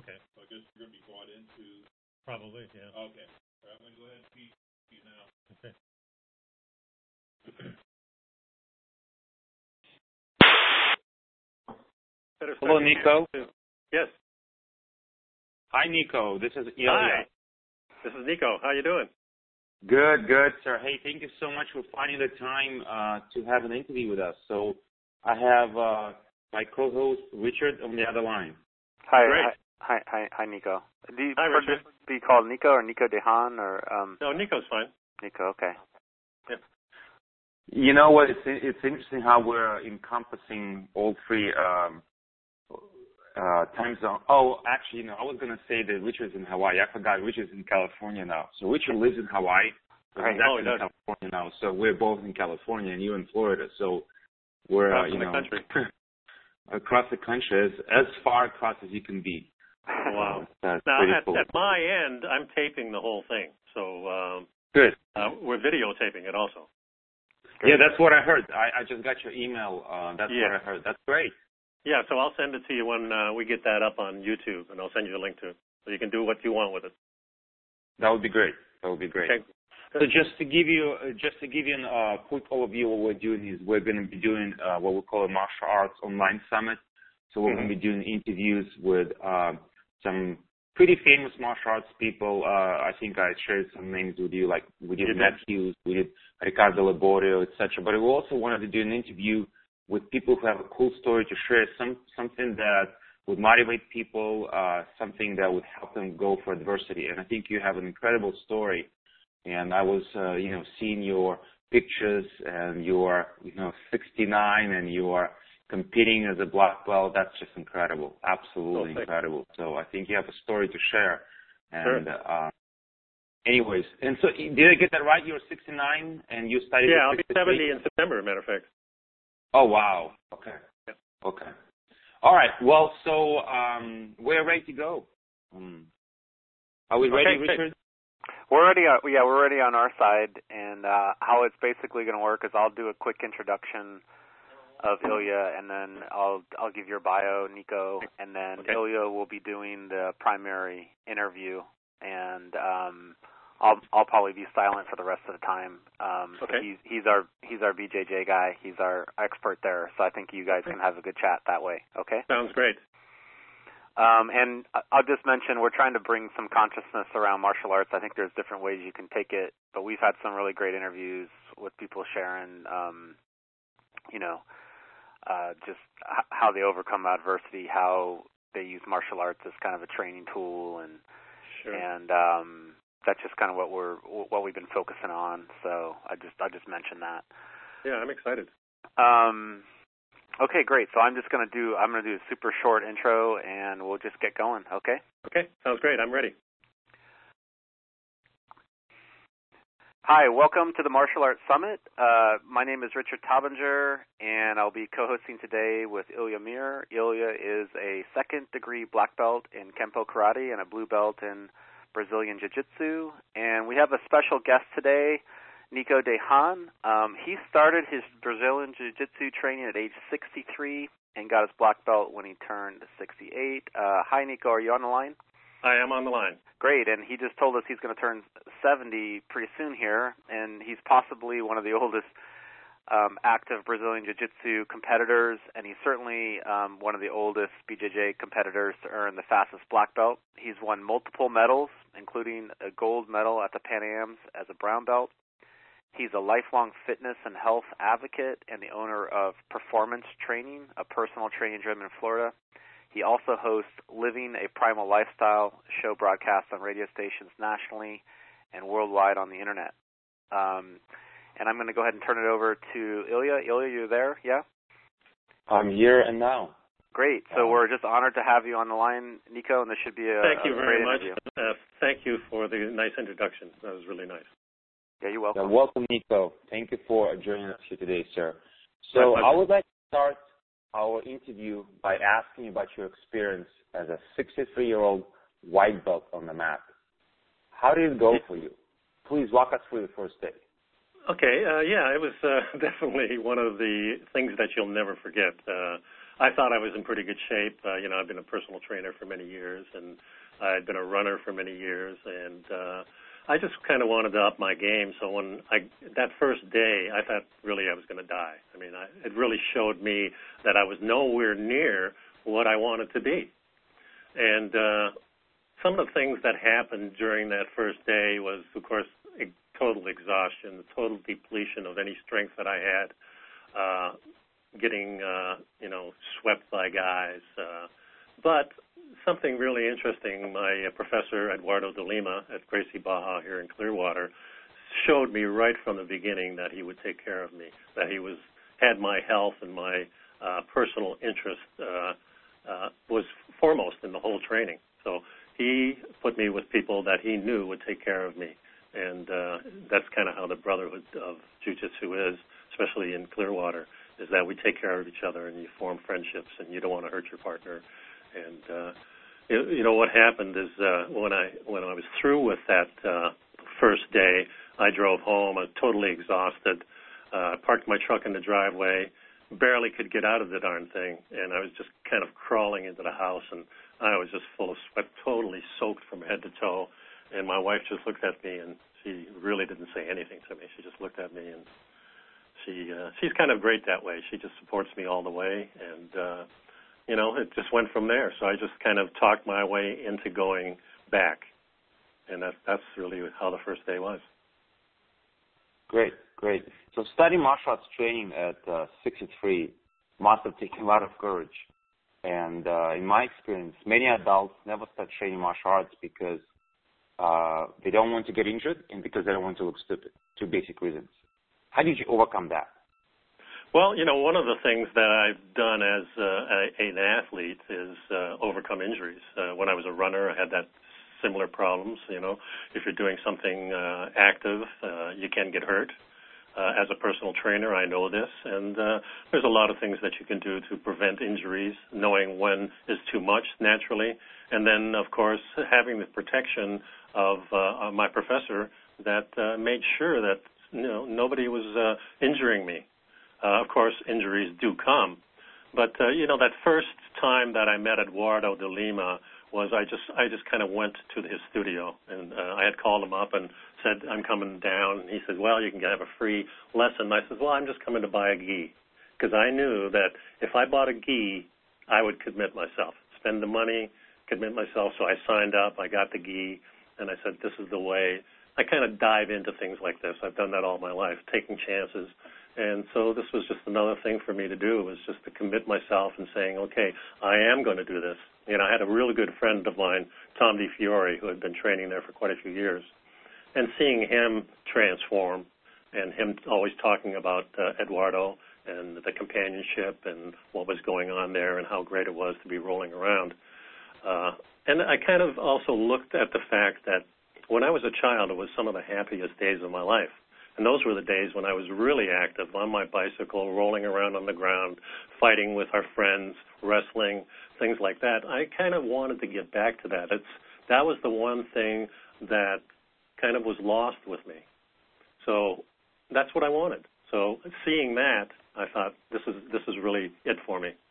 Okay. So I guess you're going to be brought into... Probably, yeah. Okay. All right, I'm going to go ahead and feed you now. Okay. Hello, Nico. Yes. Hi, Nico. This is Ilya. Hi. This is Nico. How you doing? Good, sir. Hey, thank you so much for finding the time to have an interview with us. So I have my co-host Richard on the other line. Hi. Great. Hi, Nico. Do you Hi, prefer Richard. to be called Nico or Nico Dehan or No, Nico's fine. Nico? Okay. Yep. You know what? It's interesting how we're encompassing all three time zones. Oh, actually, no. I was gonna say that Richard's in Hawaii. I forgot. Richard's in California now. So Richard lives in Hawaii. But Right. he's actually in California now. So we're both in California, and you in Florida. So we're Across the country. across the country, as far across as you can be. Wow. That's Now, pretty at cool. my end, I'm taping the whole thing. So Good. we're videotaping it also. Yeah, that's what I heard. I just got your email. That's Yeah. what I heard. That's great. Yeah, so I'll send it to you when we get that up on YouTube, and I'll send you a link to it. So you can do what you want with it. That would be great. Okay. So just to give you a quick overview, what we're doing is we're going to be doing what we call a martial arts online summit. So we're going to be doing interviews with some pretty famous martial arts people. I think I shared some names with you, like we did Matt Hughes, we did Ricardo Laborio, etc. But we also wanted to do an interview with people who have a cool story to share, something that would motivate people, something that would help them go for adversity. And I think you have an incredible story. And I was, seeing your pictures, and you are, 69, and you are competing as a black belt. That's just incredible, absolutely incredible. So I think you have a story to share. And anyways, and so did I get that right? You were 69, and you studied. Yeah, I'll be 70 in September. As a matter of fact. Oh wow. Okay. Yeah. Okay. All right. Well, so we're ready to go. Are we ready, Richard? We're ready on our side, and how it's basically going to work is I'll do a quick introduction of Ilya, and then I'll give your bio, Nico, and then Ilya will be doing the primary interview, and I'll probably be silent for the rest of the time. He's our BJJ guy. He's our expert there, so I think you guys can have a good chat that way. Okay. Sounds great. And I'll just mention we're trying to bring some consciousness around martial arts. I think there's different ways you can take it, but we've had some really great interviews with people sharing, just how they overcome adversity, how they use martial arts as kind of a training tool, and that's just kind of what we've been focusing on. So I just mentioned that. Yeah, I'm excited. Okay, great. So I'm going to do a super short intro, and we'll just get going. Okay. Okay, sounds great. I'm ready. Hi, welcome to the Martial Arts Summit. My name is Richard Tabinger, and I'll be co-hosting today with Ilya Mir. Ilya is a second-degree black belt in Kempo Karate and a blue belt in Brazilian Jiu-Jitsu. And we have a special guest today, Nico Dehan. He started his Brazilian Jiu-Jitsu training at age 63 and got his black belt when he turned 68. Hi, Nico. Are you on the line? I am on the line. Great, and he just told us he's going to turn 70 pretty soon here, and he's possibly one of the oldest active Brazilian Jiu-Jitsu competitors, and he's certainly one of the oldest BJJ competitors to earn the fastest black belt. He's won multiple medals, including a gold medal at the Pan Ams as a brown belt. He's a lifelong fitness and health advocate and the owner of Performance Training, a personal training gym in Florida. He also hosts Living a Primal Lifestyle show broadcasts on radio stations nationally and worldwide on the internet. And I'm going to go ahead and turn it over to Ilya. Ilya, you there? Yeah? I'm here and now. Great. So we're just honored to have you on the line, Nico, and this should be a Thank you very much. Interview. Thank you for the nice introduction. That was really nice. Yeah, you're welcome. Welcome, Nico. Thank you for joining us here today, sir. So I would like to start our interview by asking you about your experience as a 63-year-old white belt on the mat. How did it go for you? Please walk us through the first day. Okay, it was definitely one of the things that you'll never forget. I thought I was in pretty good shape. I've been a personal trainer for many years, and I'd been a runner for many years, and I just kind of wanted to up my game. So that first day, I thought really I was going to die. I mean, it really showed me that I was nowhere near what I wanted to be. And some of the things that happened during that first day was, of course, total exhaustion, total depletion of any strength that I had, getting, swept by guys. But something really interesting, my professor, Eduardo de Lima at Gracie Barra here in Clearwater, showed me right from the beginning that he would take care of me, that he had my health and my personal interest was foremost in the whole training. So he put me with people that he knew would take care of me. And that's kind of how the brotherhood of jiu-jitsu is, especially in Clearwater, is that we take care of each other and you form friendships and you don't want to hurt your partner. And what happened is when I was through with that first day, I drove home. I was totally exhausted. Parked my truck in the driveway, barely could get out of the darn thing, and I was just kind of crawling into the house, and I was just full of sweat, totally soaked from head to toe. And my wife just looked at me, and she really didn't say anything to me. She just looked at me, and she's kind of great that way. She just supports me all the way, and it just went from there. So I just kind of talked my way into going back, and that's really how the first day was. Great. So studying martial arts training at 63 must have taken a lot of courage. And in my experience, many adults never start training martial arts because they don't want to get injured and because they don't want to look stupid. Two basic reasons. How did you overcome that? Well, one of the things that I've done as an athlete is overcome injuries. When I was a runner, I had that similar problems. If you're doing something active, you can get hurt. As a personal trainer, I know this, and there's a lot of things that you can do to prevent injuries, knowing when is too much naturally, and then, of course, having the protection of my professor that made sure that nobody was injuring me. Of course, injuries do come, but that first time that I met Eduardo de Lima was I just kind of went to his studio, and I had called him up and said, I'm coming down. And he said, well, you can have a free lesson. And I said, well, I'm just coming to buy a gi, because I knew that if I bought a gi, I would commit myself, spend the money, commit myself. So I signed up, I got the gi, and I said, this is the way. I kind of dive into things like this. I've done that all my life, taking chances. And so this was just another thing for me to do, was just to commit myself and saying, okay, I am going to do this. I had a really good friend of mine, Tom DiFiore, who had been training there for quite a few years. And seeing him transform and him always talking about Eduardo and the companionship and what was going on there and how great it was to be rolling around. And I kind of also looked at the fact that when I was a child, it was some of the happiest days of my life. And those were the days when I was really active on my bicycle, rolling around on the ground, fighting with our friends, wrestling, things like that. I kind of wanted to get back to that. That was the one thing that kind of was lost with me. So that's what I wanted. So seeing that, I thought this is really it for me.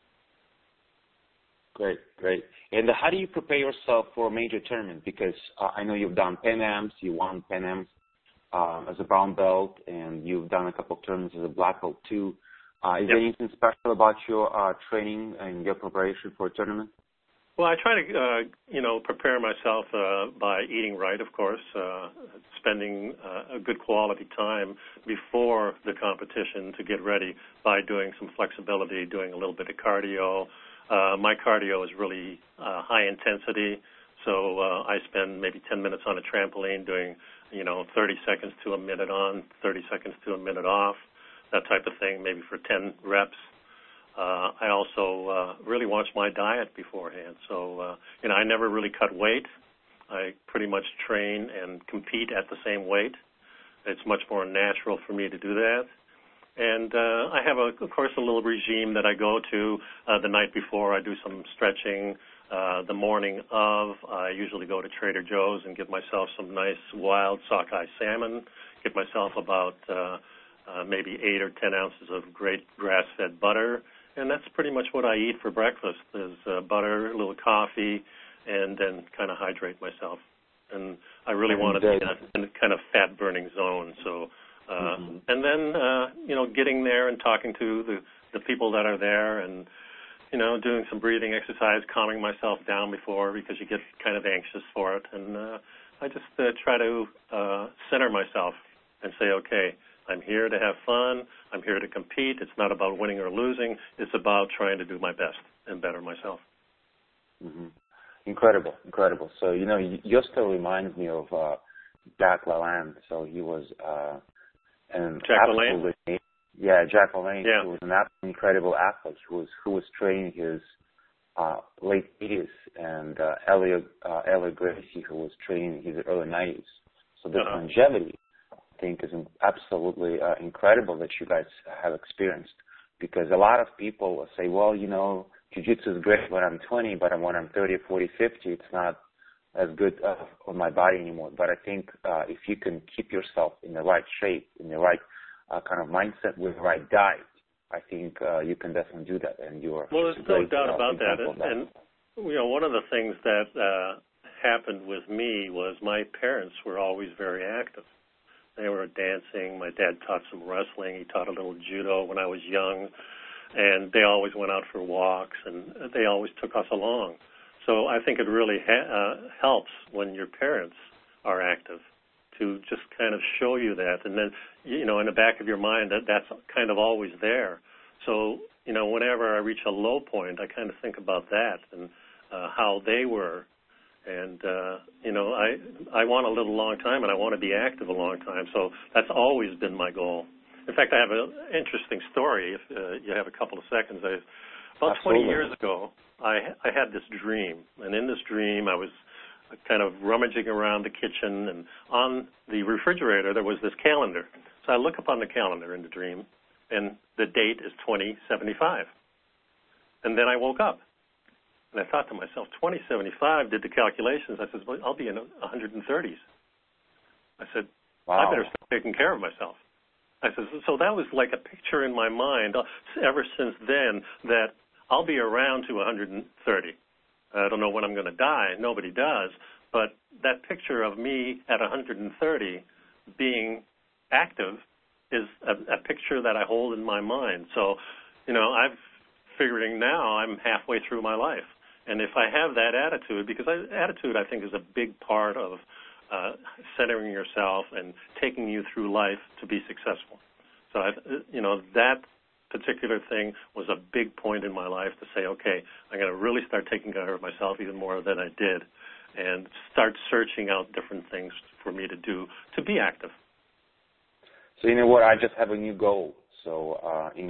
Great. And how do you prepare yourself for a major tournament? Because I know you've done Pan Ams, you won Pan Ams as a brown belt, and you've done a couple of tournaments as a black belt too. Is there anything special about your training and your preparation for a tournament? Well, I try to, prepare myself by eating right, of course, spending a good quality time before the competition to get ready by doing some flexibility, doing a little bit of cardio. My cardio is really high intensity, so I spend maybe 10 minutes on a trampoline doing, 30 seconds to a minute on, 30 seconds to a minute off, that type of thing, maybe for 10 reps. I also really watch my diet beforehand. So, I never really cut weight. I pretty much train and compete at the same weight. It's much more natural for me to do that. And I have, of course, a little regime that I go to the night before. I do some stretching. The morning of, I usually go to Trader Joe's and get myself some nice wild sockeye salmon, get myself about maybe 8 or 10 ounces of great grass-fed butter, And that's pretty much what I eat for breakfast is butter, a little coffee, and then kind of hydrate myself. And I really want to be in a kind of fat-burning zone. So, and then, getting there and talking to the people that are there and, doing some breathing exercise, calming myself down before because you get kind of anxious for it. And I just try to center myself and say, okay, I'm here to have fun. I'm here to compete. It's not about winning or losing. It's about trying to do my best and better myself. Mm-hmm. Incredible. So, your story reminds me of Jack LaLanne. So he was Jack LaLanne? Yeah, Jack LaLanne. Yeah. Who was an absolutely incredible athlete who was training his late 80s, and Elliot Gracie, who was training his early 90s. So the longevity, I think, is absolutely incredible that you guys have experienced, because a lot of people will say, well, jiu-jitsu is great when I'm 20, but when I'm 30, 40, 50, it's not as good on my body anymore. But I think if you can keep yourself in the right shape, in the right kind of mindset with the right diet, I think you can definitely do that. And there's no doubt about that. And one of the things that happened with me was my parents were always very active. They were dancing. My dad taught some wrestling. He taught a little judo when I was young. And they always went out for walks, and they always took us along. So I think it really helps when your parents are active to just kind of show you that. And then, in the back of your mind, that's kind of always there. So, whenever I reach a low point, I kind of think about that and how they were. And, I want to live a long time, and I want to be active a long time. So that's always been my goal. In fact, I have an interesting story, if you have a couple of seconds. About 20 years ago, I had this dream. And in this dream, I was kind of rummaging around the kitchen, and on the refrigerator, there was this calendar. So I look up on the calendar in the dream, and the date is 2075. And then I woke up, and I thought to myself, 2075, did the calculations. I said, well, I'll be in 130s. I said, wow. I better start taking care of myself. I said, so that was like a picture in my mind ever since then that I'll be around to 130. I don't know when I'm going to die. Nobody does. But that picture of me at 130 being active is a picture that I hold in my mind. So, I'm figuring now I'm halfway through my life. And if I have that attitude, because attitude, I think, is a big part of centering yourself and taking you through life to be successful. So, that particular thing was a big point in my life to say, okay, I'm going to really start taking care of myself even more than I did and start searching out different things for me to do to be active. So you know what? I just have a new goal. So in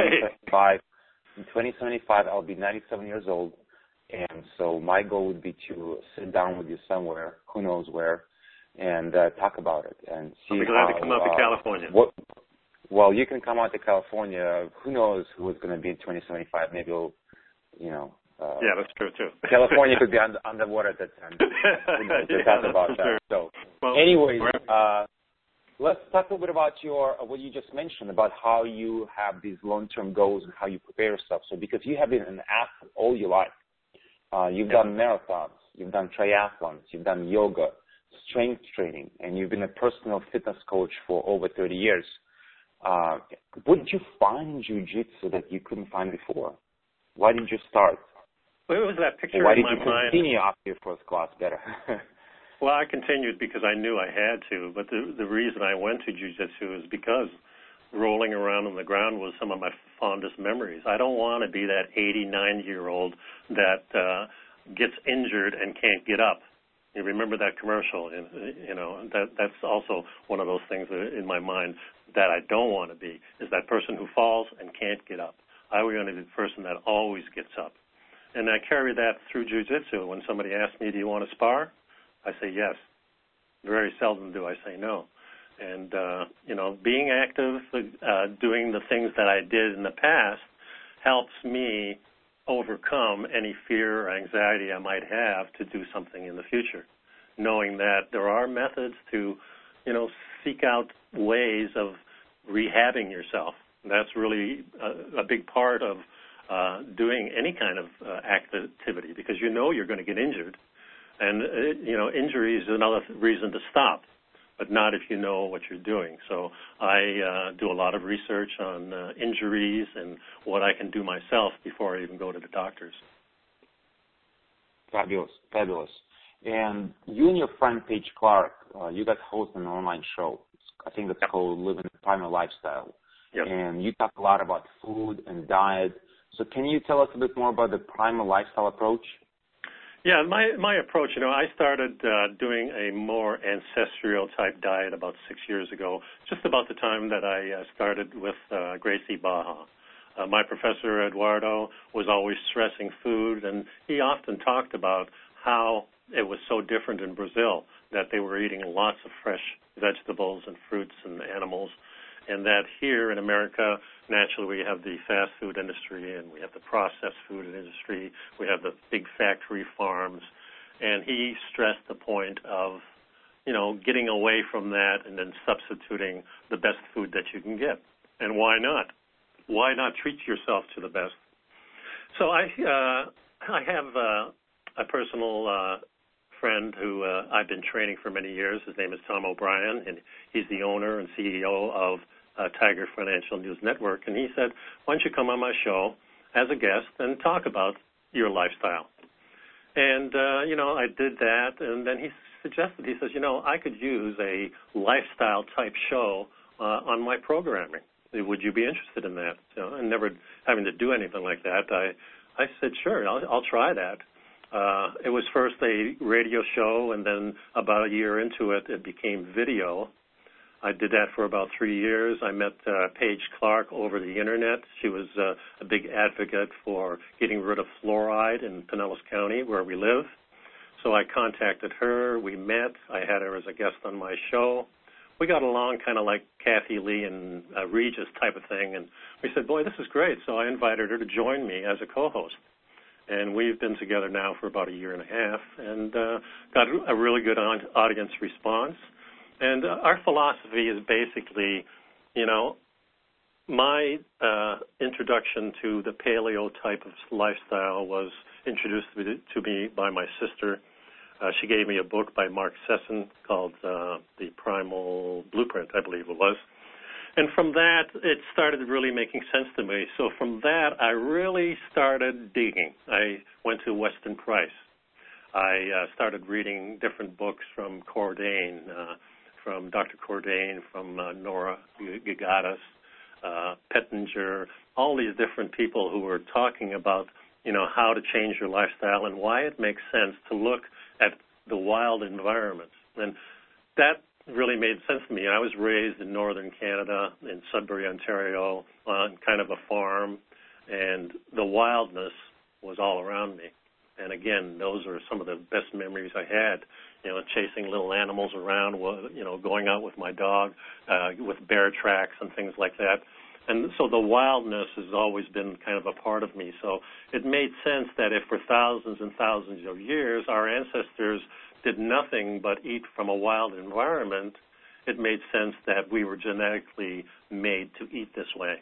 2075, I'll be 97 years old. And so my goal would be to sit down with you somewhere, who knows where, and talk about it and see I'll be glad to come out to California. Well, you can come out to California. Who knows who's going to be in 2075? Maybe we'll, yeah, that's true, too. California could be underwater at that time. To talk about that. Sure. So, anyways, let's talk a little bit about what you just mentioned about how you have these long-term goals and how you prepare yourself. So, because you have been an athlete all your life, you've done marathons, you've done triathlons, you've done yoga, strength training, and you've been a personal fitness coach for over 30 years. What did you find in jiu-jitsu that you couldn't find before? Why did you start? Well, it was that picture Why in my did you mind. continue after your first class better? Well, I continued because I knew I had to, but the reason I went to jiu-jitsu is because rolling around on the ground was some of my fondest memories. I don't want to be that 89-year-old that gets injured and can't get up. You remember that commercial, that's also one of those things in my mind that I don't want to be, is that person who falls and can't get up. I want to be the person that always gets up. And I carry that through jiu-jitsu. When somebody asks me, do you want to spar? I say yes. Very seldom do I say no. And, being active, doing the things that I did in the past helps me overcome any fear or anxiety I might have to do something in the future, knowing that there are methods to, seek out ways of rehabbing yourself. That's really a big part of doing any kind of activity because you know you're going to get injured. And, injury is another reason to stop, but not if you know what you're doing. So I do a lot of research on injuries and what I can do myself before I even go to the doctors. Fabulous, fabulous. And you and your friend Paige Clark, you guys host an online show. I think it's called Living the Primal Lifestyle. Yep. And you talk a lot about food and diet. So can you tell us a bit more about the primal lifestyle approach? Yeah, my approach, I started doing a more ancestral type diet about 6 years ago, just about the time that I started with Gracie Barra. My professor, Eduardo, was always stressing food, and he often talked about how it was so different in Brazil, that they were eating lots of fresh vegetables and fruits and animals, and that here in America, naturally, we have the fast food industry and we have the processed food industry. We have the big factory farms. And he stressed the point of, getting away from that and then substituting the best food that you can get. And why not? Why not treat yourself to the best? So I have a personal friend who I've been training for many years. His name is Tom O'Brien, and he's the owner and CEO of Tiger Financial News Network. And he said, why don't you come on my show as a guest and talk about your lifestyle? And, I did that, and then he suggested, he says, I could use a lifestyle-type show on my programming. Would you be interested in that? And never having to do anything like that, I said, sure, I'll try that. It was first a radio show, and then about a year into it, it became video. I did that for about 3 years. I met Paige Clark over the Internet. She was a big advocate for getting rid of fluoride in Pinellas County, where we live. So I contacted her. We met. I had her as a guest on my show. We got along kind of like Kathy Lee and Regis type of thing, and we said, boy, this is great. So I invited her to join me as a co-host. And we've been together now for about a year and a half and got a really good audience response. And our philosophy is basically, my introduction to the paleo type of lifestyle was introduced to me by my sister. She gave me a book by Mark Sesson called The Primal Blueprint, I believe it was. And from that, it started really making sense to me. So from that, I really started digging. I went to Weston Price. I started reading different books from Cordain, from Dr. Cordain, from Nora Gagatas, Pettinger, all these different people who were talking about, how to change your lifestyle and why it makes sense to look at the wild environment. And that really made sense to me. I was raised in northern Canada, in Sudbury, Ontario, on kind of a farm, and the wildness was all around me. And again, those are some of the best memories I had, chasing little animals around, going out with my dog, with bear tracks and things like that. And so the wildness has always been kind of a part of me. So it made sense that if for thousands and thousands of years our ancestors did nothing but eat from a wild environment, it made sense that we were genetically made to eat this way.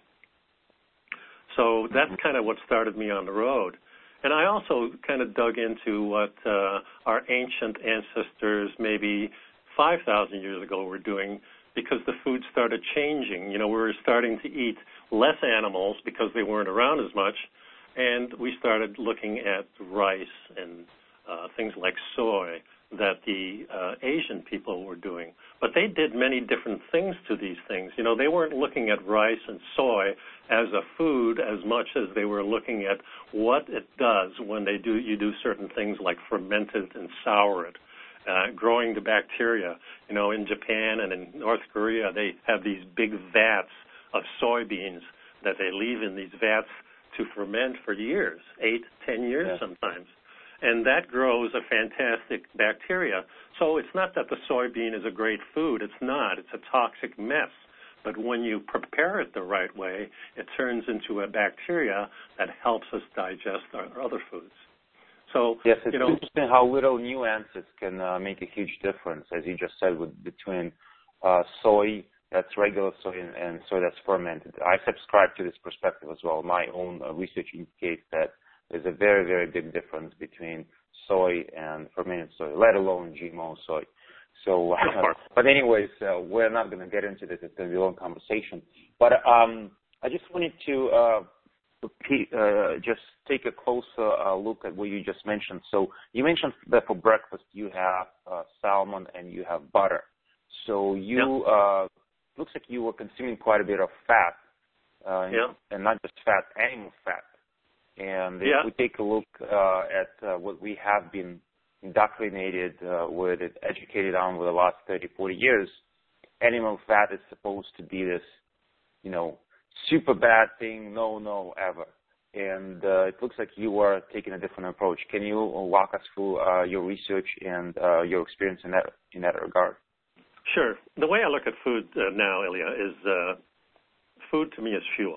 So that's kind of what started me on the road. And I also kind of dug into what our ancient ancestors maybe 5,000 years ago were doing, because the food started changing. We were starting to eat less animals because they weren't around as much, and we started looking at rice and things like soy that the Asian people were doing. But they did many different things to these things. They weren't looking at rice and soy as a food as much as they were looking at what it does when you do certain things like ferment it and sour it, growing the bacteria. In Japan and in North Korea, they have these big vats of soybeans that they leave in these vats to ferment for years, 8, 10 years sometimes. And that grows a fantastic bacteria. So it's not that the soybean is a great food. It's not. It's a toxic mess. But when you prepare it the right way, it turns into a bacteria that helps us digest our other foods. So, yes, it's interesting how little nuances can make a huge difference, as you just said, between soy that's regular soy and soy that's fermented. I subscribe to this perspective as well. My own research indicates that there's a very, very big difference between soy and fermented soy, let alone GMO soy. So, but anyways, we're not going to get into this. It's going to be a long conversation. But I just wanted to just take a closer look at what you just mentioned. So you mentioned that for breakfast you have salmon and you have butter. So you looks like you were consuming quite a bit of fat, and not just fat, animal fat. And if we take a look at what we have been indoctrinated with, educated on over the last 30, 40 years, animal fat is supposed to be this, super bad thing, no, ever. And it looks like you are taking a different approach. Can you walk us through your research and your experience in that regard? Sure. The way I look at food now, Ilya, is food to me is fuel.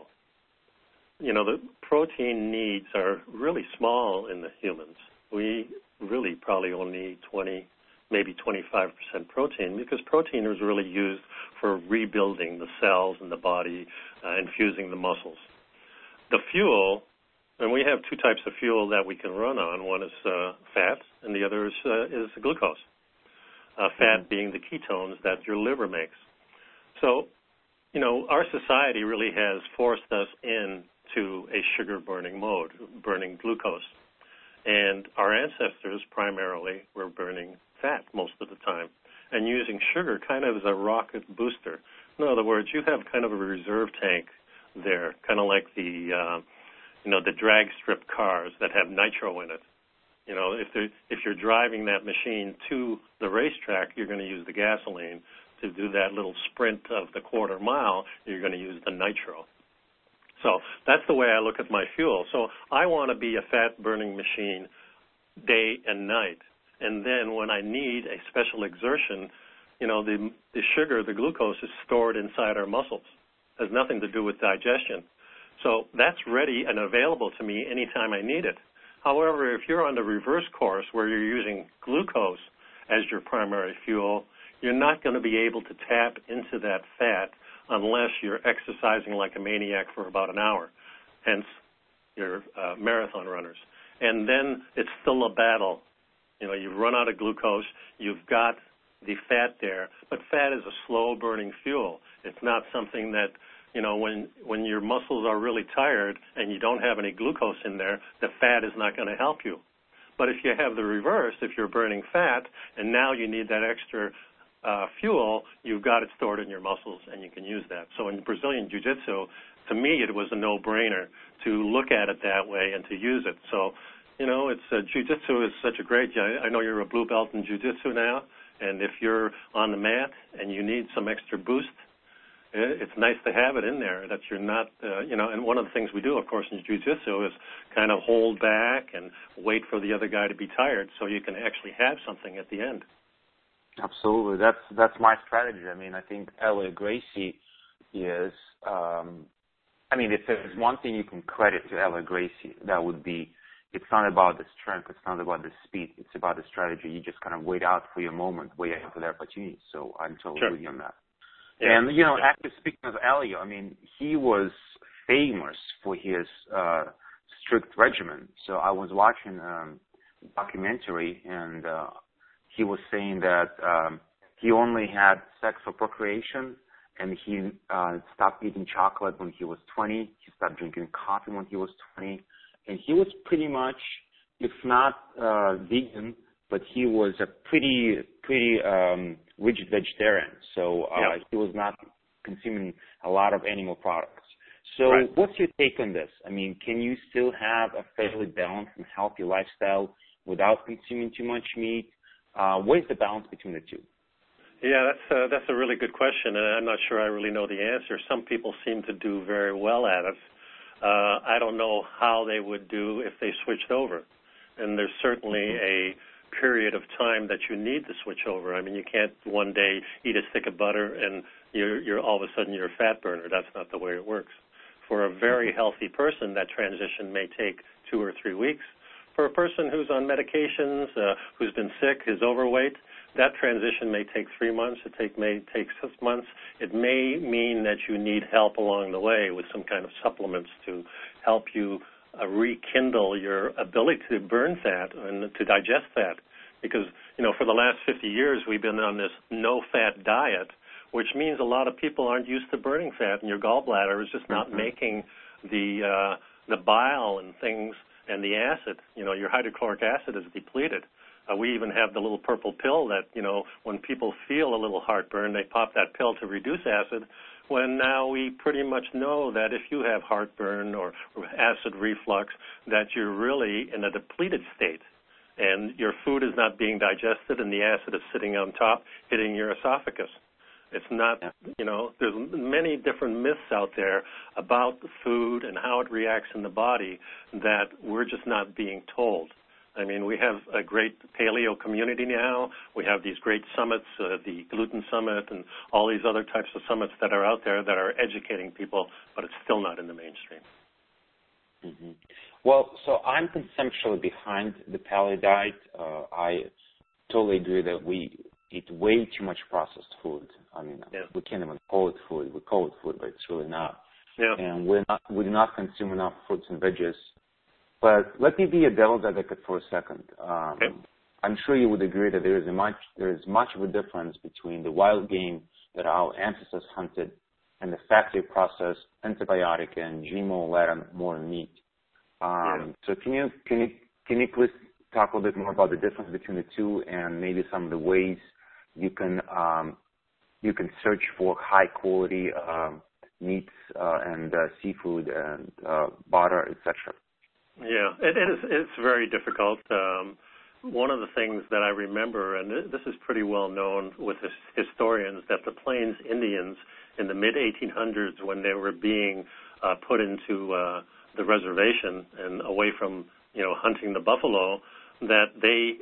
The protein needs are really small in the humans. We really probably only need 20, maybe 25% protein, because protein is really used for rebuilding the cells in the body, infusing the muscles. The fuel, and we have two types of fuel that we can run on. One is fat, and the other is glucose. Fat being the ketones that your liver makes. So, our society really has forced us into a sugar-burning mode, burning glucose. And our ancestors primarily were burning fat most of the time and using sugar kind of as a rocket booster. In other words, you have kind of a reserve tank there, kind of like the drag strip cars that have nitro in it. If you're driving that machine to the racetrack, you're going to use the gasoline. To do that little sprint of the quarter mile, you're going to use the nitro. So that's the way I look at my fuel. So I want to be a fat-burning machine day and night. And then when I need a special exertion, the sugar, the glucose, is stored inside our muscles. It has nothing to do with digestion. So that's ready and available to me anytime I need it. However, if you're on the reverse course where you're using glucose as your primary fuel, you're not going to be able to tap into that fat unless you're exercising like a maniac for about an hour, hence your marathon runners. And then it's still a battle. You've run out of glucose, you've got the fat there, but fat is a slow-burning fuel. It's not something that, when your muscles are really tired and you don't have any glucose in there, the fat is not going to help you. But if you have the reverse, if you're burning fat and now you need that extra fuel, you've got it stored in your muscles, and you can use that. So in Brazilian Jiu-Jitsu, to me, it was a no-brainer to look at it that way and to use it. So, Jiu-Jitsu is such a great. I know you're a blue belt in Jiu-Jitsu now, and if you're on the mat and you need some extra boost, it's nice to have it in there. That you're not, And one of the things we do, of course, in Jiu-Jitsu is kind of hold back and wait for the other guy to be tired, so you can actually have something at the end. Absolutely. That's my strategy. I think Helio Gracie is, if there's one thing you can credit to Helio Gracie, that would be, it's not about the strength, it's not about the speed, it's about the strategy. You just kind of wait out for your moment, wait out for the opportunity. So I'm totally with you on that. Yeah. And, actually speaking of Helio, he was famous for his strict regimen. So I was watching a documentary, and he was saying that he only had sex for procreation, and he stopped eating chocolate when he was 20. He stopped drinking coffee when he was 20. And he was pretty much, if not vegan, but he was a pretty rigid vegetarian. So he was not consuming a lot of animal products. So what's your take on this? Can you still have a fairly balanced and healthy lifestyle without consuming too much meat? Where's the balance between the two? Yeah, that's a really good question, and I'm not sure I really know the answer. Some people seem to do very well at it. I don't know how they would do if they switched over. And there's certainly a period of time that you need to switch over. You can't one day eat a stick of butter and you're all of a sudden you're a fat burner. That's not the way it works. For a very healthy person, that transition may take 2 or 3 weeks. For a person who's on medications, who's been sick, is overweight, That transition may take 3 months. May take 6 months. It may mean that you need help along the way with some kind of supplements to help you rekindle your ability to burn fat and to digest fat. Because, for the last 50 years, we've been on this no-fat diet, which means a lot of people aren't used to burning fat, and your gallbladder is just not making the bile and things and the acid. Your hydrochloric acid is depleted. We even have the little purple pill that, when people feel a little heartburn, they pop that pill to reduce acid, when now we pretty much know that if you have heartburn or acid reflux, that you're really in a depleted state, and your food is not being digested, and the acid is sitting on top, hitting your esophagus. It's not, there's many different myths out there about the food and how it reacts in the body that we're just not being told. I mean, we have a great paleo community now. We have these great summits, the Gluten Summit and all these other types of summits that are out there that are educating people, but it's still not in the mainstream. Mm-hmm. Well, so I'm conceptually behind the paleo diet. I totally agree that we eat way too much processed food. I mean, we can't even call it food. We call it food, but it's really not. Yeah. And we do not consume enough fruits and veggies. But let me be a devil's advocate for a second. Okay. I'm sure you would agree that there is much of a difference between the wild game that our ancestors hunted and the factory processed antibiotic and GMO-laden modern meat. So can you please talk a little bit more about the difference between the two and maybe some of the ways you can search for high quality meats and seafood and butter, etc. Yeah, it's very difficult. One of the things that I remember, and this is pretty well known with historians, that the Plains Indians in the mid-1800s, when they were being put into the reservation and away from hunting the buffalo, that they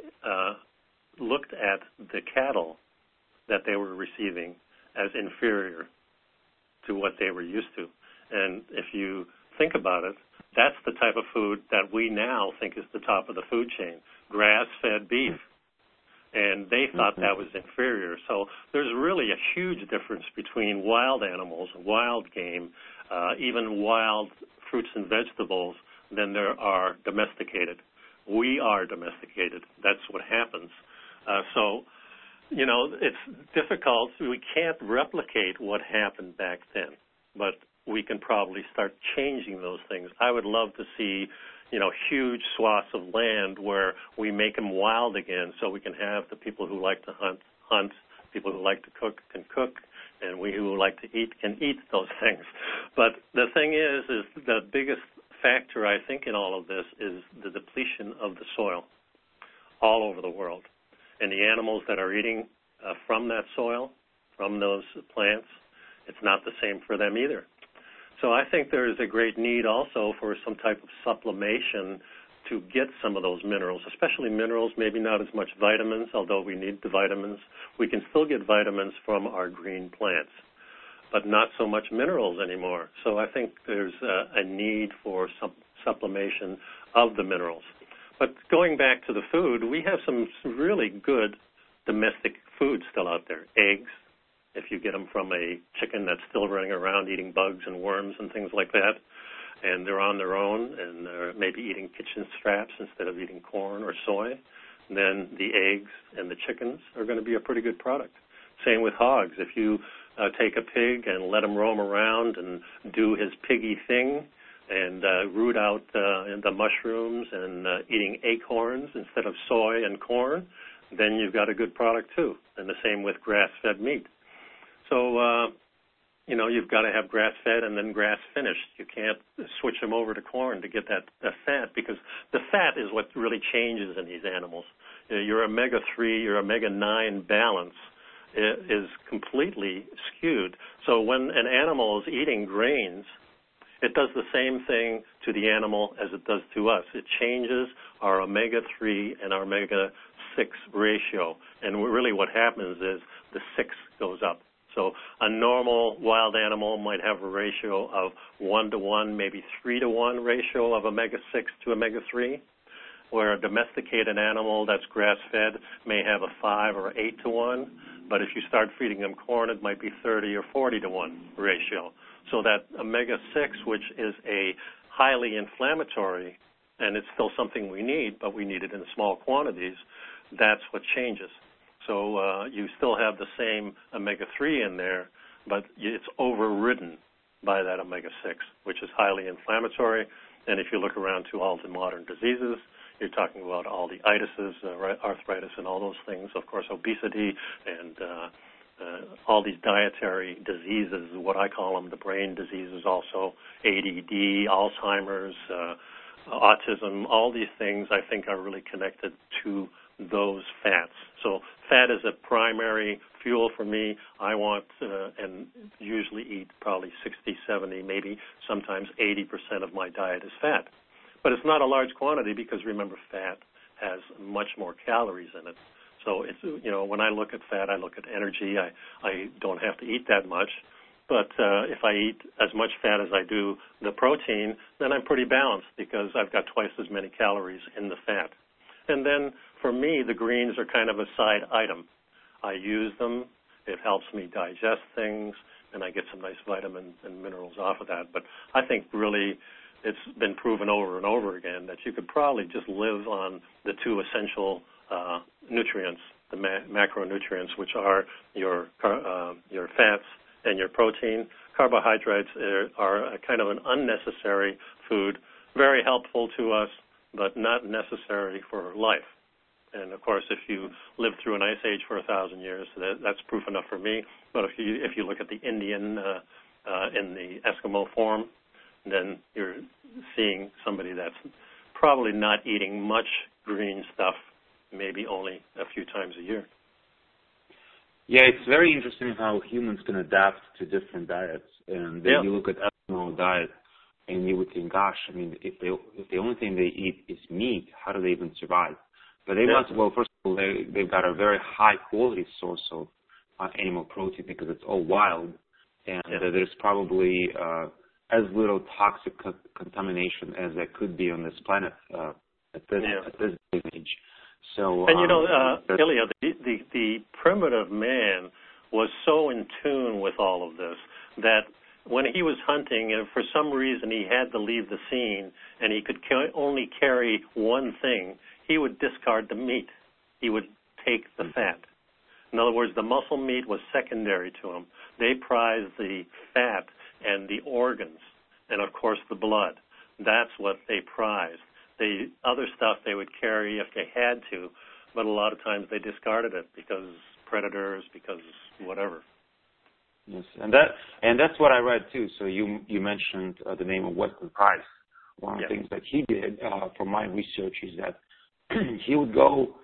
looked at the cattle that they were receiving as inferior to what they were used to. And if you think about it, that's the type of food that we now think is the top of the food chain, grass-fed beef. And they thought that was inferior. So there's really a huge difference between wild animals, wild game, even wild fruits and vegetables, than there are domesticated. We are domesticated. That's what happens. So it's difficult. We can't replicate what happened back then, but we can probably start changing those things. I would love to see, huge swaths of land where we make them wild again, so we can have the people who like to hunt, people who like to cook can cook, and we who like to eat can eat those things. But the thing is the biggest factor, I think, in all of this is the depletion of the soil all over the world. And the animals that are eating from that soil, from those plants, it's not the same for them either. So I think there is a great need also for some type of supplementation to get some of those minerals, especially minerals, maybe not as much vitamins, although we need the vitamins. We can still get vitamins from our green plants, but not so much minerals anymore. So I think there's a need for some supplementation of the minerals. But going back to the food, we have some really good domestic food still out there. Eggs, if you get them from a chicken that's still running around eating bugs and worms and things like that, and they're on their own and they're maybe eating kitchen scraps instead of eating corn or soy, then the eggs and the chickens are going to be a pretty good product. Same with hogs. If you take a pig and let him roam around and do his piggy thing and root out the mushrooms and eating acorns instead of soy and corn, then you've got a good product too. And the same with grass-fed meat. So, you've got to have grass-fed and then grass-finished. You can't switch them over to corn to get that fat, because the fat is what really changes in these animals. Your omega-3, your omega-9 balance is completely skewed. So when an animal is eating grains, it does the same thing to the animal as it does to us. It changes our omega-3 and our omega-6 ratio. And really what happens is the 6 goes up. So a normal wild animal might have a ratio of 1 to 1, maybe 3 to 1 ratio of omega-6 to omega-3. where a domesticated animal that's grass-fed may have a 5 or 8 to 1, but if you start feeding them corn, it might be 30 or 40 to 1 ratio. So that omega-6, which is a highly inflammatory, and it's still something we need, but we need it in small quantities, that's what changes. So you still have the same omega-3 in there, but it's overridden by that omega-6, which is highly inflammatory. And if you look around to all the modern diseases, you're talking about all the itises, arthritis, and all those things. Of course, obesity and all these dietary diseases, what I call them, the brain diseases also, ADD, Alzheimer's, autism, all these things I think are really connected to those fats. So fat is a primary fuel for me. I want and usually eat probably 60, 70, maybe sometimes 80% of my diet is fat. But it's not a large quantity because, remember, fat has much more calories in it. So it's, when I look at fat, I look at energy. I don't have to eat that much. But if I eat as much fat as I do the protein, then I'm pretty balanced because I've got twice as many calories in the fat. And then for me, the greens are kind of a side item. I use them. It helps me digest things, and I get some nice vitamins and minerals off of that. But I think really it's been proven over and over again that you could probably just live on the two essential nutrients, the macronutrients, which are your fats and your protein. Carbohydrates are a kind of an unnecessary food, very helpful to us, but not necessary for life. And of course, if you live through an ice age for 1,000 years, that's proof enough for me. But if you look at the Indian in the Eskimo form, then you're seeing somebody that's probably not eating much green stuff, maybe only a few times a year. Yeah, it's very interesting how humans can adapt to different diets. And then you look at Eskimo diet, and you would think, gosh, I mean, if the only thing they eat is meat, how do they even survive? But they must, well, first of all, they've got a very high-quality source of animal protein because it's all wild, and there's probably as little toxic contamination as there could be on this planet at this age. So, and Ilya, the primitive man was so in tune with all of this that when he was hunting, and for some reason he had to leave the scene, and he could only carry one thing, he would discard the meat. He would take the fat. In other words, the muscle meat was secondary to him. They prized the fat and the organs, and of course the blood. That's what they prized. The other stuff they would carry if they had to, but a lot of times they discarded it because predators, because whatever. Yes, and that's what I read too. So you mentioned the name of Weston Price. One of the things that he did from my research is that he would go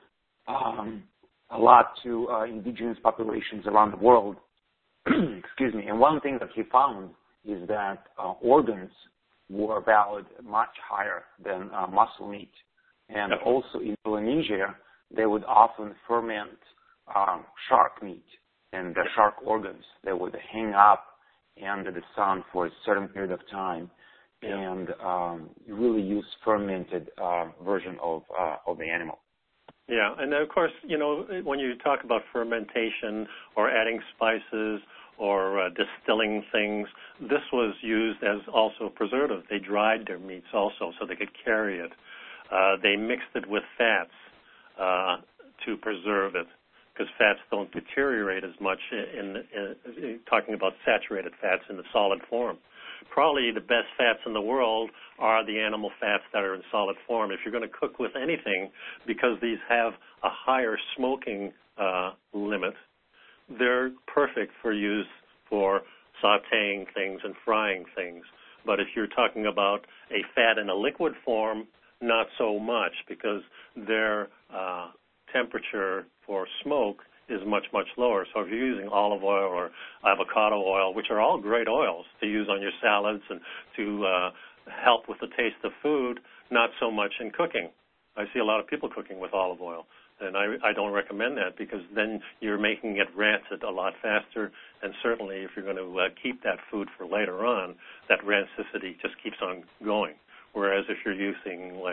a lot to indigenous populations around the world. Excuse me. And one thing that he found is that organs were valued much higher than muscle meat. And also in Polynesia, they would often ferment shark meat and the shark organs. They would hang up under the sun for a certain period of time and really use fermented version of the animal. Yeah, and of course, when you talk about fermentation or adding spices or distilling things, this was used as also preservative. They dried their meats also so they could carry it. They mixed it with fats to preserve it, because fats don't deteriorate as much in talking about saturated fats in the solid form. Probably the best fats in the world are the animal fats that are in solid form. If you're going to cook with anything, because these have a higher smoking limit, they're perfect for use for sautéing things and frying things. But if you're talking about a fat in a liquid form, not so much, because their temperature for smoke is much, much lower. So if you're using olive oil or avocado oil, which are all great oils to use on your salads and to help with the taste of food, not so much in cooking. I see a lot of people cooking with olive oil, and I don't recommend that, because then you're making it rancid a lot faster, and certainly if you're going to keep that food for later on, that rancidity just keeps on going. Whereas if you're using like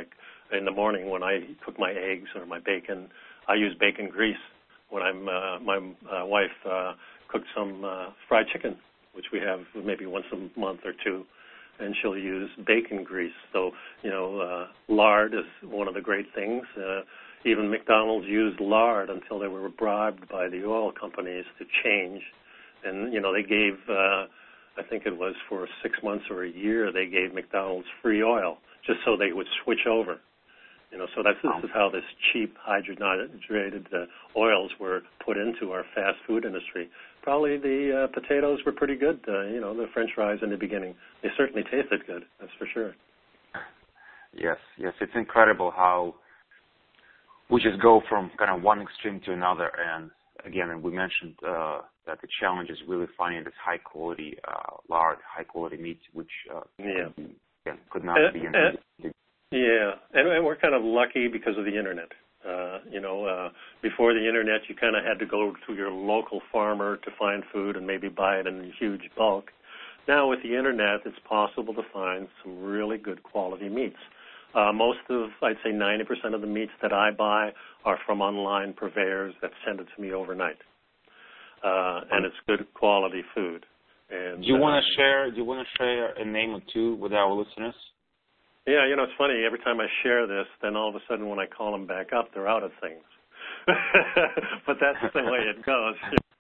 in the morning when I cook my eggs or my bacon, I use bacon grease. When my wife cooks some fried chicken, which we have maybe once a month or two, and she'll use bacon grease. So, lard is one of the great things. Even McDonald's used lard until they were bribed by the oil companies to change. And, they gave, I think it was for 6 months or a year, they gave McDonald's free oil just so they would switch over. So this is how this cheap hydrogenated oils were put into our fast food industry. Probably the potatoes were pretty good, the French fries in the beginning. They certainly tasted good, that's for sure. Yes, it's incredible how we just go from kind of one extreme to another. And again, we mentioned that the challenge is really finding this high-quality lard, high-quality meat, which could not be in the... Yeah, and we're kind of lucky because of the Internet. Before the Internet, you kind of had to go to your local farmer to find food and maybe buy it in huge bulk. Now with the Internet, it's possible to find some really good quality meats. Most of, I'd say 90% of the meats that I buy are from online purveyors that send it to me overnight. And it's good quality food. And, do you want to share a name or two with our listeners? Yeah, it's funny. Every time I share this, then all of a sudden when I call them back up, they're out of things. But that's the way it goes.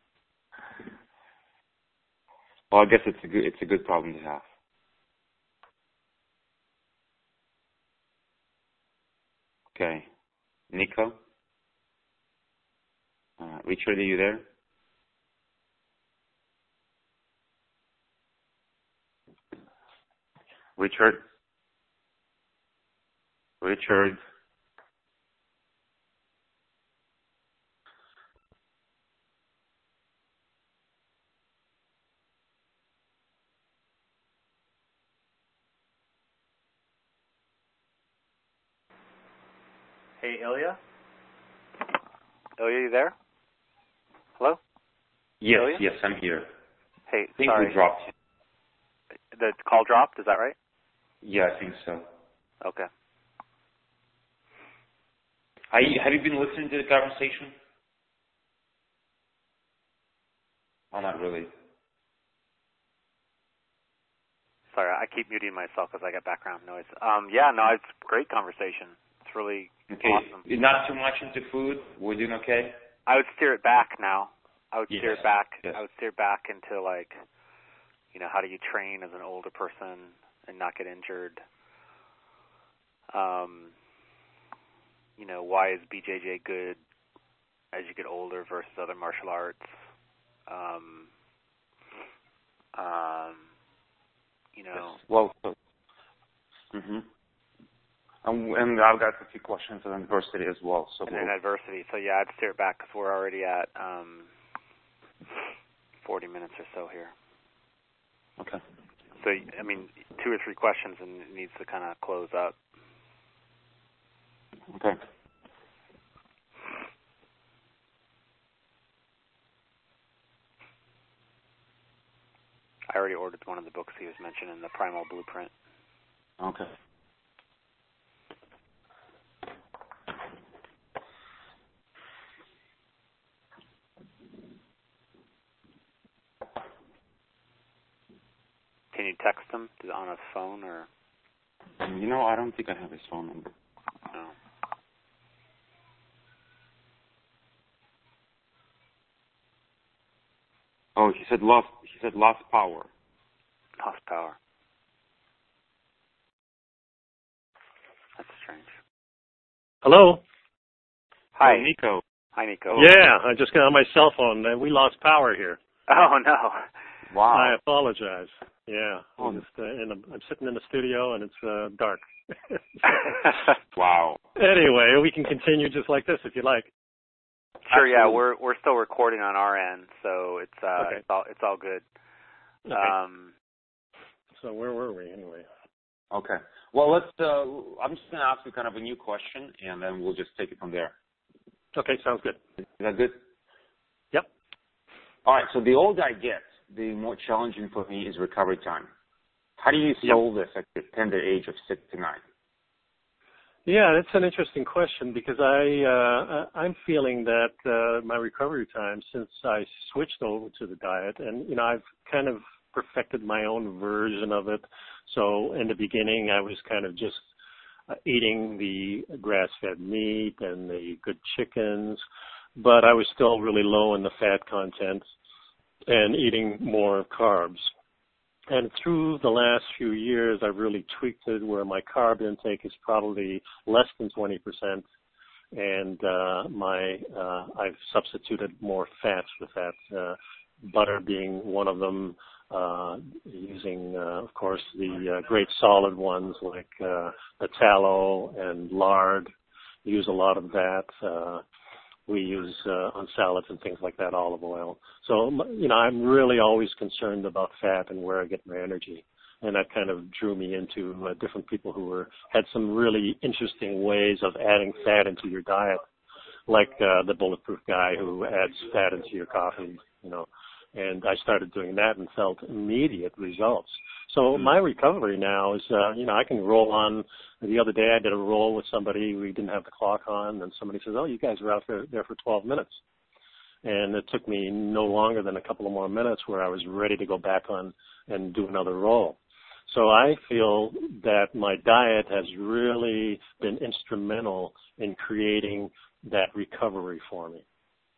Well, I guess it's a good problem to have. Okay. Nico? Richard, are you there? Richard? Hey, Ilya? Ilya, you there? Hello? Yes, Ilya? yes, I'm here. Hey, I think sorry. we dropped. The call dropped, is that right? Yeah, I think so. Okay. Have you been listening to the conversation? Oh, not really. Sorry, I keep muting myself because I get background noise. It's a great conversation. It's really awesome. Not too much into food? We're doing okay? I would steer it back now. I would steer it back. Yes. I would steer back into how do you train as an older person and not get injured? Why is BJJ good as you get older versus other martial arts? Well, and I've got a few questions on adversity as well. And adversity. So, I'd steer it back because we're already at 40 minutes or so here. Okay. So, 2 or 3 questions and it needs to kind of close up. Okay. I already ordered one of the books he was mentioning, the Primal Blueprint. Okay. Can you text him on a phone or? I don't think I have his phone number. No. Oh, he said lost power. Lost power. That's strange. Hello? Hi. Oh, Nico. Hi, Nico. Yeah, I just got on my cell phone and we lost power here. Oh, no. Wow. I apologize. Yeah, Oh. I'm sitting in the studio and it's dark. Wow. Anyway, we can continue just like this if you like. Sure. Absolutely. Yeah, we're still recording on our end, so it's Okay. it's all good. Okay. So where were we anyway? Okay. Well, I'm just going to ask you kind of a new question, and then we'll just take it from there. Okay, sounds good. Is that good? Yep. All right. So the older I get, the more challenging for me is recovery time. How do you solve this at the tender age of 69? Yeah, that's an interesting question because I'm feeling that my recovery time since I switched over to the diet, and I've kind of perfected my own version of it. So in the beginning, I was kind of just eating the grass-fed meat and the good chickens, but I was still really low in the fat content and eating more carbs. And through the last few years, I've really tweaked it where my carb intake is probably less than 20%, and I've substituted more fats with that, butter being one of them, using, of course, the great solid ones like the tallow and lard. Use a lot of that. We use on salads and things like that, olive oil. So, I'm really always concerned about fat and where I get my energy. And that kind of drew me into different people who had some really interesting ways of adding fat into your diet, like the Bulletproof guy who adds fat into your coffee, And I started doing that and felt immediate results. So my recovery now is, I can roll on. The other day I did a roll with somebody. We didn't have the clock on, and somebody says, "Oh, you guys were out there for 12 minutes." And it took me no longer than a couple of more minutes where I was ready to go back on and do another roll. So I feel that my diet has really been instrumental in creating that recovery for me.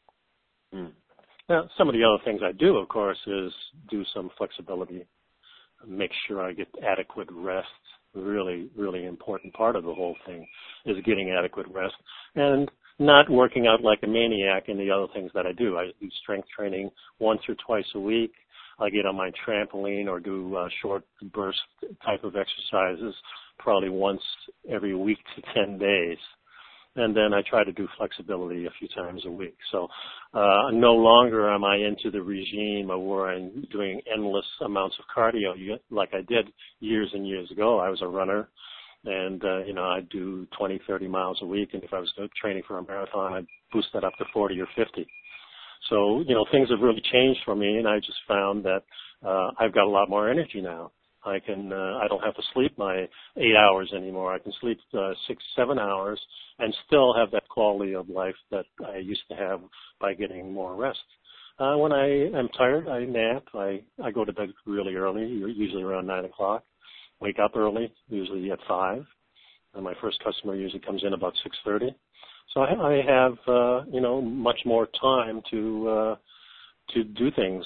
Now, some of the other things I do, of course, is do some flexibility, make sure I get adequate rest. Really, really important part of the whole thing is getting adequate rest and not working out like a maniac in the other things that I do. I do strength training once or twice a week. I get on my trampoline or do short burst type of exercises probably once every week to 10 days. And then I try to do flexibility a few times a week. So no longer am I into the regime of where I'm doing endless amounts of cardio like I did years and years ago. I was a runner, and, I'd do 20, 30 miles a week. And if I was training for a marathon, I'd boost that up to 40 or 50. So, things have really changed for me, and I just found that I've got a lot more energy now. I don't have to sleep my 8 hours anymore. I can sleep 6, 7 hours and still have that quality of life that I used to have by getting more rest. When I am tired, I nap. I go to bed really early, usually around 9 o'clock. Wake up early, usually at 5. And my first customer usually comes in about 6:30. So I have, much more time to do things.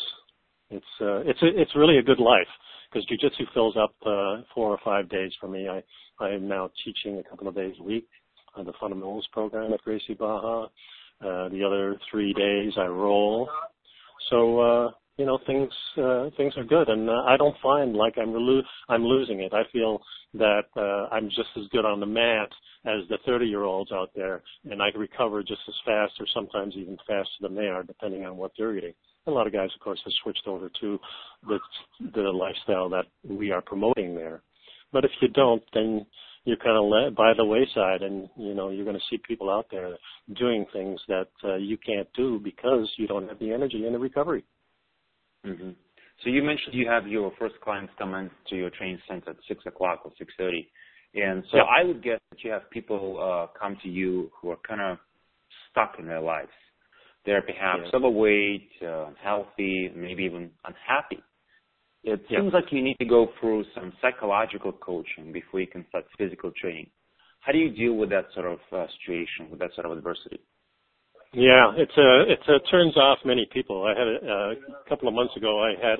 It's really a good life. Because jiu-jitsu fills up 4 or 5 days for me. I am now teaching a couple of days a week on the fundamentals program at Gracie Barra. The other 3 days I roll. So things are good, and I don't find like I'm losing it. I feel that I'm just as good on the mat as the 30-year-olds out there, and I recover just as fast, or sometimes even faster than they are, depending on what they're eating. A lot of guys, of course, have switched over to the lifestyle that we are promoting there. But if you don't, then you're kind of led by the wayside, and, you're going to see people out there doing things that you can't do because you don't have the energy and the recovery. Mm-hmm. So you mentioned you have your first clients come in to your training center at 6 o'clock or 6:30. And so I would guess that you have people come to you who are kind of stuck in their lives. They're perhaps overweight, unhealthy, maybe even unhappy. It seems like you need to go through some psychological coaching before you can start physical training. How do you deal with that sort of situation, with that sort of adversity? Yeah, it turns off many people. I had a couple of months ago. I had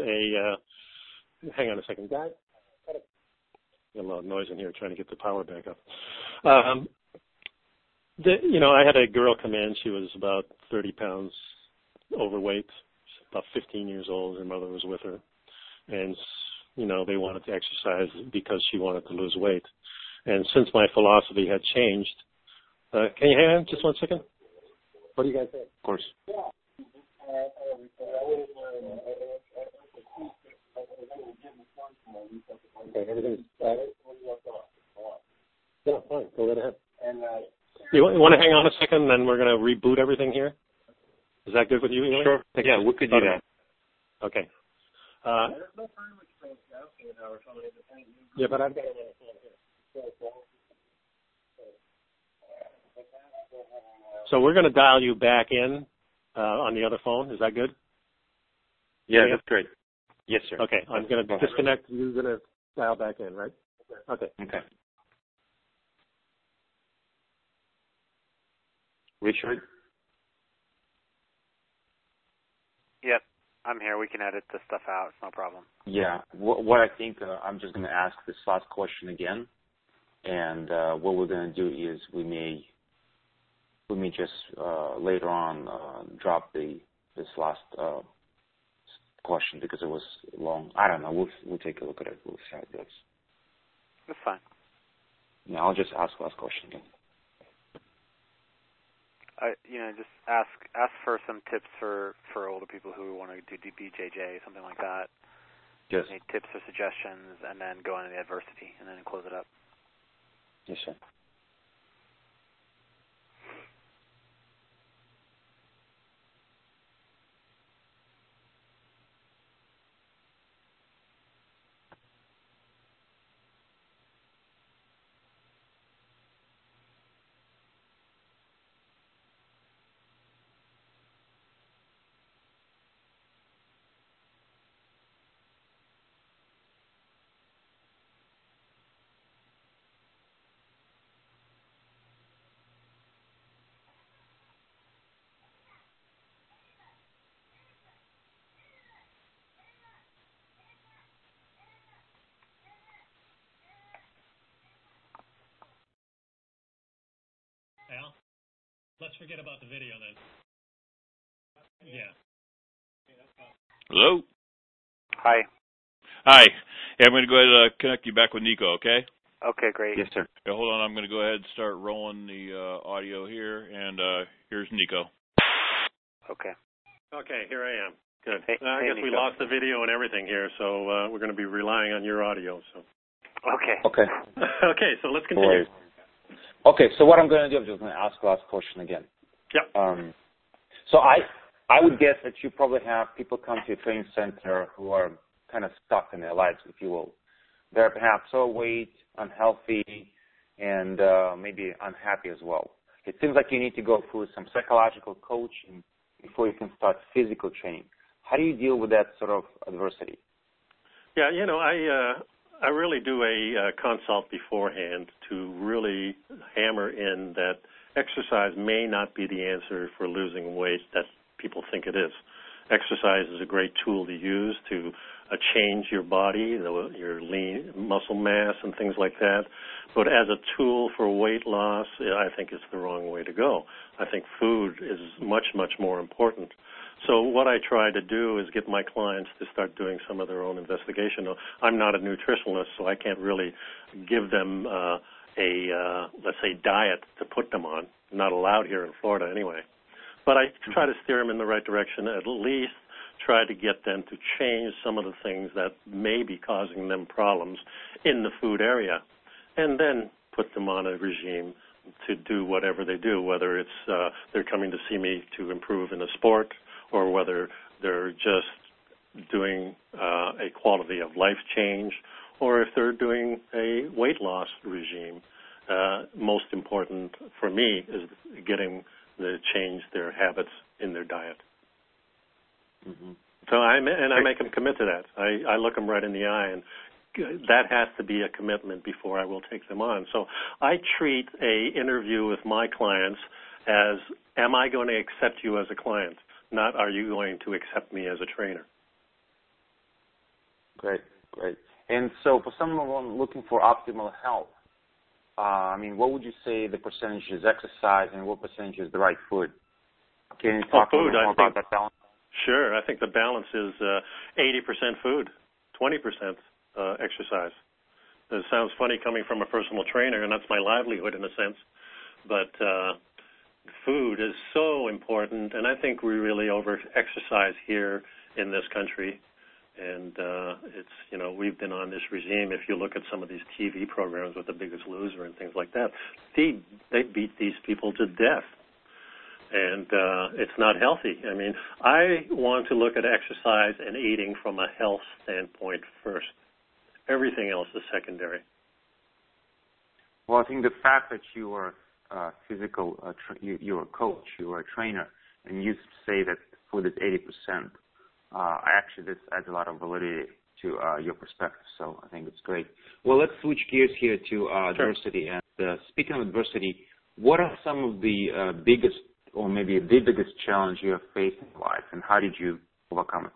hang on a second, guys. A lot of noise in here trying to get the power back up. I had a girl come in. She was about 30 pounds overweight, about 15 years old. Her mother was with her. And, they wanted to exercise because she wanted to lose weight. And since my philosophy had changed, can you hang on just 1 second? What do you guys think? Of course. Okay, everything's yeah, fine. Go right ahead. You want to hang on a second, and then we're going to reboot everything here? Is that good with you, Eli? Sure. Yeah, we could do that. Okay. Yeah, but I've got it on the phone here. So we're going to dial you back in on the other phone. Is that good? Yeah, that's great. Yes, sir. Okay, I'm going to disconnect. You're going to dial back in, right? Okay. Okay. Richard? Yep, I'm here. We can edit this stuff out. It's no problem. Yeah. What I think, I'm just going to ask this last question again. And what we're going to do is we may just later on drop this last question because it was long. I don't know. We'll take a look at it. We'll see how it goes. That's fine. Yeah, I'll just ask the last question again. Just ask for some tips for older people who want to do BJJ, something like that. Yes. Any tips or suggestions, and then go into the adversity, and then close it up. Yes, sir. Al, let's forget about the video then. Yeah. Hello? Hi. Hi. Hey, I'm going to go ahead and connect you back with Nico, okay? Okay, great. Yes, sir. Yeah, hold on. I'm going to go ahead and start rolling the audio here, and here's Nico. Okay. Okay, here I am. Good. Hey, I guess we Nico. lost the video and everything here, so we're going to be relying on your audio. So. Okay. Okay. Okay, so let's continue. Okay, so what I'm going to do, I'm just going to ask the last question again. Yep. So I would guess that you probably have people come to your training center who are kind of stuck in their lives, if you will. They're perhaps overweight, unhealthy, and maybe unhappy as well. It seems like you need to go through some psychological coaching before you can start physical training. How do you deal with that sort of adversity? Yeah, I really do a consult beforehand to really hammer in that exercise may not be the answer for losing weight that people think it is. Exercise is a great tool to use to change your body, your lean muscle mass and things like that. But as a tool for weight loss, I think it's the wrong way to go. I think food is much, much more important. So what I try to do is get my clients to start doing some of their own investigation. I'm not a nutritionist, so I can't really give them let's say, diet to put them on. Not allowed here in Florida anyway. But I try to steer them in the right direction, at least try to get them to change some of the things that may be causing them problems in the food area, and then put them on a regime to do whatever they do, whether it's they're coming to see me to improve in a sport or whether they're just doing a quality of life change or if they're doing a weight loss regime. Most important for me is getting to change their habits in their diet. Mm-hmm. So I make them commit to that. I look them right in the eye, and that has to be a commitment before I will take them on. So I treat a interview with my clients as, am I going to accept you as a client? Not, are you going to accept me as a trainer? Great. And so for someone looking for optimal health, what would you say the percentage is exercise and what percentage is the right food? Can you talk a little more about that balance? Sure. I think the balance is 80% food, 20% exercise. It sounds funny coming from a personal trainer, and that's my livelihood in a sense. But food is so important, and I think we really over-exercise here in this country. And we've been on this regime. If you look at some of these TV programs with The Biggest Loser and things like that, they beat these people to death. And it's not healthy. I want to look at exercise and eating from a health standpoint first. Everything else is secondary. Well, I think the fact that you are you're a coach, you're a trainer, and you say that for this 80%, actually this adds a lot of validity to your perspective. So I think it's great. Well, let's switch gears here to adversity. And speaking of adversity, what are some of the biggest, or maybe the biggest challenge you have faced in life, and how did you overcome it?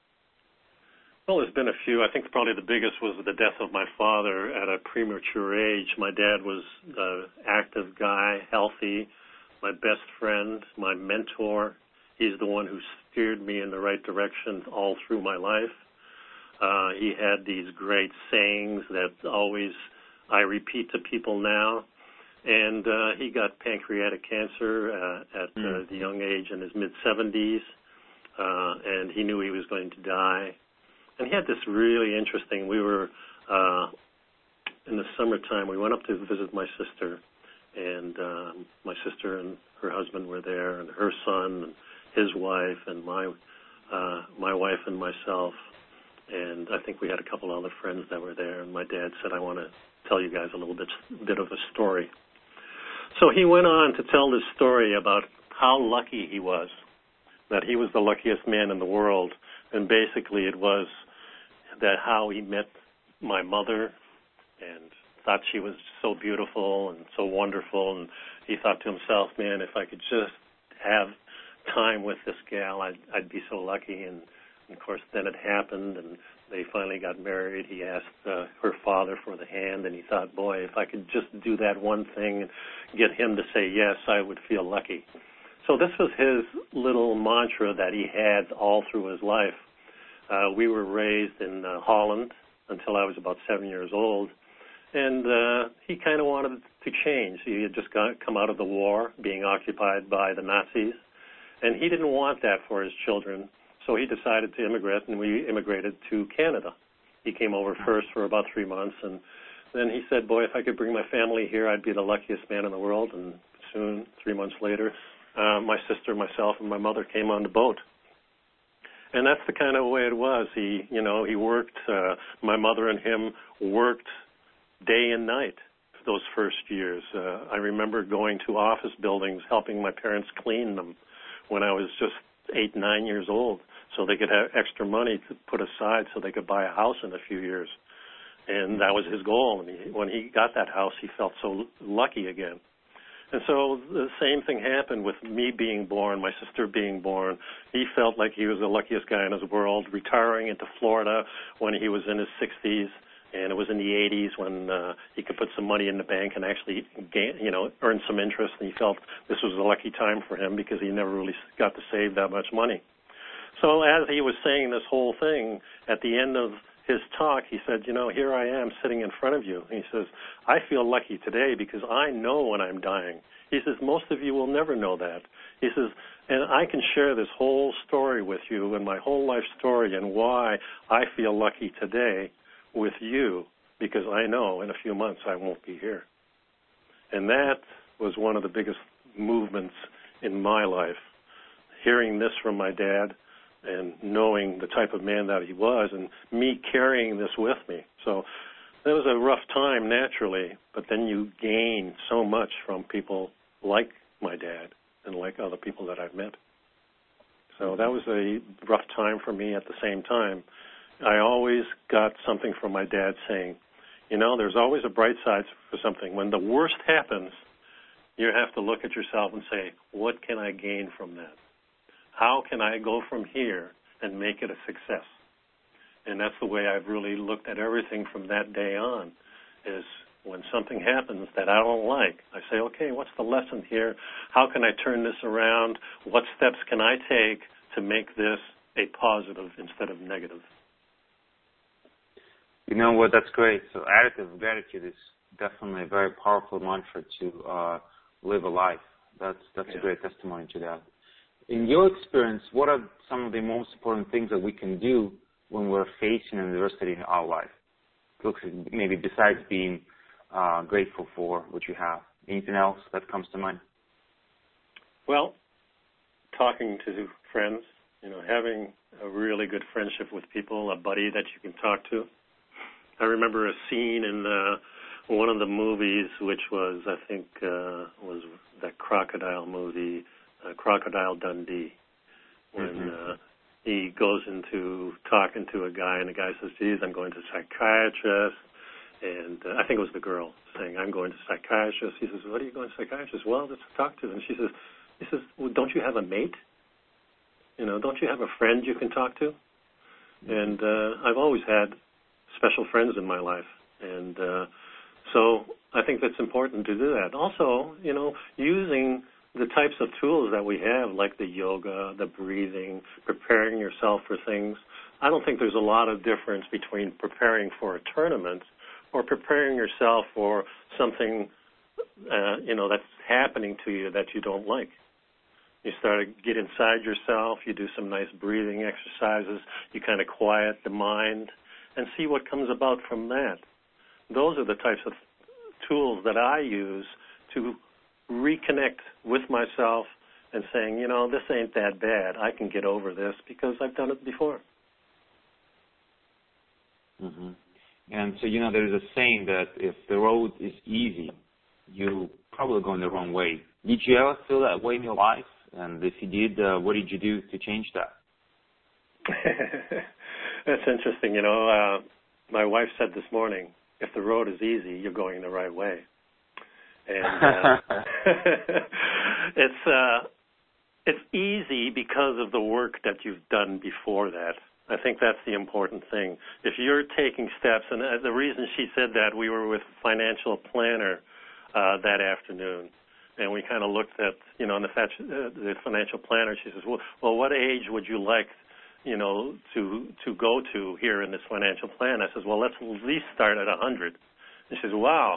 Well, there's been a few. I think probably the biggest was the death of my father at a premature age. My dad was an active guy, healthy, my best friend, my mentor. He's the one who steered me in the right direction all through my life. He had these great sayings that always I repeat to people now. And he got pancreatic cancer at the young age, in his mid-70s, and he knew he was going to die. And he had this really interesting, we were, in the summertime, we went up to visit my sister, and my sister and her husband were there, and her son and his wife, and my wife and myself. And I think we had a couple other friends that were there, and my dad said, I want to tell you guys a little bit of a story. So he went on to tell this story about how lucky he was, that he was the luckiest man in the world. And basically it was that how he met my mother and thought she was so beautiful and so wonderful. And he thought to himself, man, if I could just have time with this gal, I'd be so lucky. And of course, then it happened, and they finally got married. He asked her father for the hand, and he thought, boy, if I could just do that one thing and get him to say yes, I would feel lucky. So this was his little mantra that he had all through his life. We were raised in Holland until I was about 7 years old, and he kind of wanted to change. He had just come out of the war, being occupied by the Nazis, and he didn't want that for his children. So he decided to immigrate, and we immigrated to Canada. He came over first for about 3 months, and then he said, boy, if I could bring my family here, I'd be the luckiest man in the world. And soon, 3 months later, my sister, myself, and my mother came on the boat. And that's the kind of way it was. He worked, my mother and him worked day and night those first years. I remember going to office buildings, helping my parents clean them when I was just 8, 9 years old, so they could have extra money to put aside so they could buy a house in a few years. And that was his goal. And when he got that house, he felt so lucky again. And so the same thing happened with me being born, my sister being born. He felt like he was the luckiest guy in his world, retiring into Florida when he was in his 60s. And it was in the 80s when he could put some money in the bank and actually earn some interest. And he felt this was a lucky time for him because he never really got to save that much money. So as he was saying this whole thing, at the end of his talk, he said, here I am sitting in front of you. And he says, I feel lucky today because I know when I'm dying. He says, most of you will never know that. He says, and I can share this whole story with you and my whole life story and why I feel lucky today with you, because I know in a few months I won't be here. And that was one of the biggest movements in my life, hearing this from my dad and knowing the type of man that he was and me carrying this with me. So that was a rough time naturally, but then you gain so much from people like my dad and like other people that I've met. So that was a rough time for me. At the same time, I always got something from my dad saying, there's always a bright side for something. When the worst happens, you have to look at yourself and say, what can I gain from that? How can I go from here and make it a success? And that's the way I've really looked at everything from that day on, is when something happens that I don't like, I say, okay, what's the lesson here? How can I turn this around? What steps can I take to make this a positive instead of negative? You know what? That's great. So additive gratitude is definitely a very powerful mantra to live a life. That's a great testimony to that. In your experience, what are some of the most important things that we can do when we're facing adversity in our life? Maybe besides being grateful for what you have. Anything else that comes to mind? Well, talking to friends, having a really good friendship with people, a buddy that you can talk to. I remember a scene in one of the movies, which was, I think, was that crocodile movie, Crocodile Dundee, when he goes into talking to a guy, and the guy says, geez, I'm going to a psychiatrist. And I think it was the girl saying, I'm going to a psychiatrist. He says, what are you going to a psychiatrist? Well, just to talk to. And he says, well, don't you have a mate? Don't you have a friend you can talk to? And I've always had special friends in my life. And so I think that's important to do that. Also, using the types of tools that we have, like the yoga, the breathing, preparing yourself for things. I don't think there's a lot of difference between preparing for a tournament or preparing yourself for something, that's happening to you that you don't like. You start to get inside yourself, you do some nice breathing exercises, you kind of quiet the mind, and see what comes about from that. Those are the types of tools that I use to reconnect with myself and saying, this ain't that bad. I can get over this because I've done it before. Mm-hmm. And so, there is a saying that if the road is easy, you're probably going the wrong way. Did you ever feel that way in your life? And if you did, what did you do to change that? That's interesting. My wife said this morning, if the road is easy, you're going the right way. And it's easy because of the work that you've done before that. I think that's the important thing. If you're taking steps, and the reason she said that, we were with a financial planner that afternoon, and we kind of looked at, the financial planner. She says, well, what age would you like, to go to here in this financial plan? I says, well, let's at least start at 100. And she says, wow.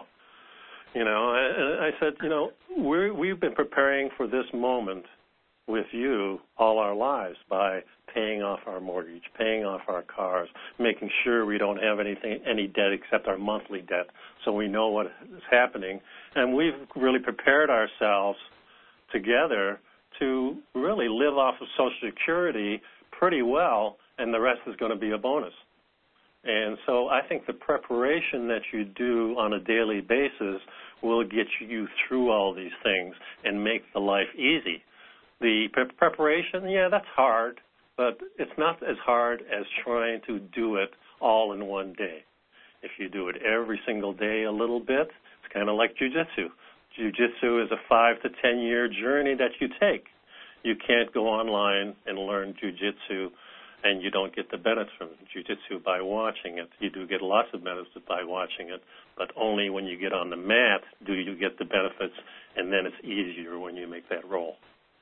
I said, we've been preparing for this moment with you all our lives by paying off our mortgage, paying off our cars, making sure we don't have any debt except our monthly debt, so we know what is happening. And we've really prepared ourselves together to really live off of Social Security pretty well, and the rest is going to be a bonus. And so I think the preparation that you do on a daily basis will get you through all these things and make the life easy. The preparation, that's hard, but it's not as hard as trying to do it all in one day. If you do it every single day a little bit, it's kind of like jiu-jitsu. Jiu-jitsu is a 5 to 10 year journey that you take. You can't go online and learn jiu-jitsu and you don't get the benefits from jiu-jitsu by watching it. You do get lots of benefits by watching it, but only when you get on the mat do you get the benefits, and then it's easier when you make that roll.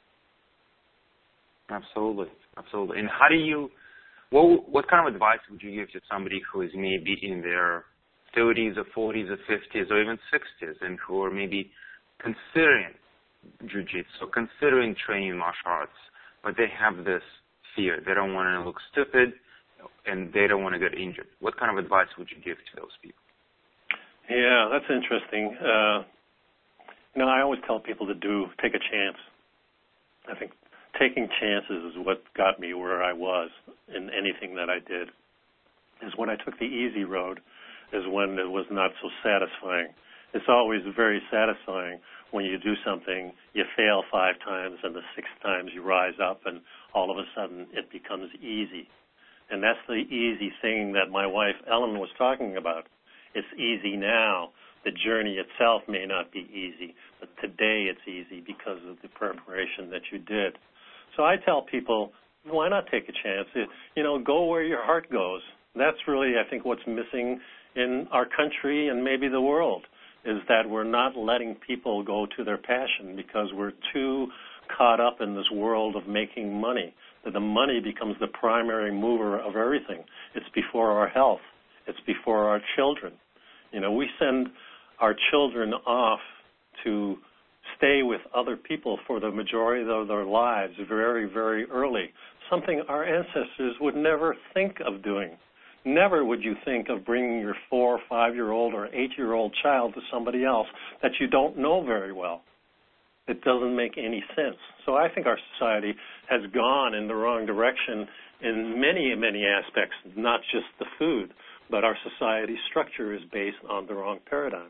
Absolutely. And how do you, what kind of advice would you give to somebody who is maybe in their 30s or 40s or 50s or even 60s and who are maybe considering jiu-jitsu, considering training martial arts, but they have this fear. They don't want to look stupid and they don't want to get injured. What kind of advice would you give to those people? Yeah, that's interesting. I always tell people to take a chance. I think taking chances is what got me where I was in anything that I did. Is when I took the easy road is when it was not so satisfying. It's always very satisfying when you do something, you fail 5 times, and the 6th time you rise up, and all of a sudden it becomes easy. And that's the easy thing that my wife Ellen was talking about. It's easy now. The journey itself may not be easy, but today it's easy because of the preparation that you did. So I tell people, why not take a chance? Go where your heart goes. That's really, I think, what's missing in our country and maybe the world, is that we're not letting people go to their passion because we're too caught up in this world of making money, that the money becomes the primary mover of everything. It's before our health. It's before our children. We send our children off to stay with other people for the majority of their lives very, very early, something our ancestors would never think of doing. Never would you think of bringing your 4 or 5-year-old or 8-year-old child to somebody else that you don't know very well. It doesn't make any sense. So I think our society has gone in the wrong direction in many, many aspects, not just the food. but our society structure is based on the wrong paradigm.